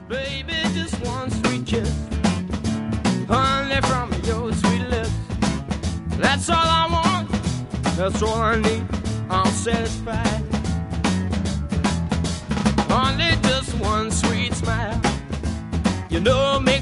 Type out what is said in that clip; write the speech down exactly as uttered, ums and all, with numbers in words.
Baby, just one sweet kiss, honey, from your sweet lips. That's all I want, that's all I need, I'm satisfied. Only just one sweet smile, you know me.